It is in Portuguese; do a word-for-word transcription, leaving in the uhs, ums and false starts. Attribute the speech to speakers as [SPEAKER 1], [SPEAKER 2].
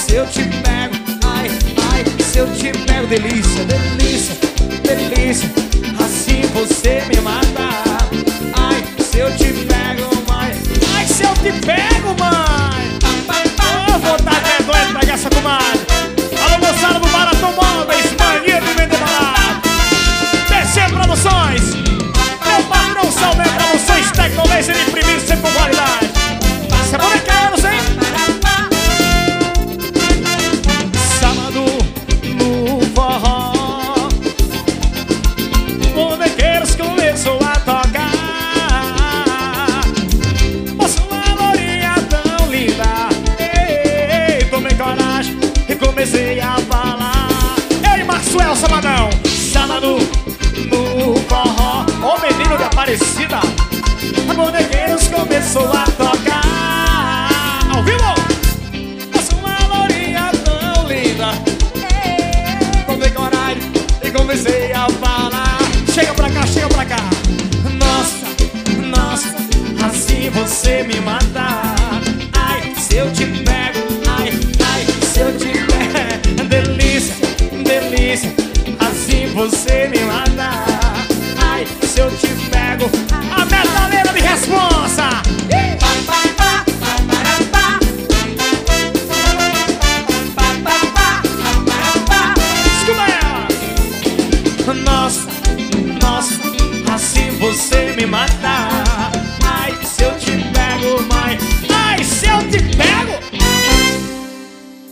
[SPEAKER 1] se eu te pego, ai, ai, se eu te pego, delícia, delícia, delícia, assim você me mata. Ai, se eu te pego, mãe, ai, se eu te pego, mãe. Eu vou estar até doido pra pegar essa comadre. Alô, moçada do Baratão Móveis, mania de vender barato. D C Produções, meu patrão Salve pra vocês, tecnologia de imprimir sempre com qualidade. Semana que anos, hein? Sábado no forró, bonequeiros começou a tocar. Moça, uma lourinha tão linda. Ei, tomei coragem e comecei a falar. Ei, Maxwell Sabadão. Sábado no forró, ô menino de Aparecida, bonequeiros começou a tocar. Ao vivo! Moça, uma lourinha tão linda. Tomei coragem e comecei a falar. Chega pra cá, chega pra cá. Nossa, nossa, assim você me mata. Ai, se eu te pego, ai, ai, se eu te pego. Delícia, delícia, assim você me mata. Ai, se eu te pego. A metaleira de responsa. Escuta ela. Nossa, nossa, assim você me mata.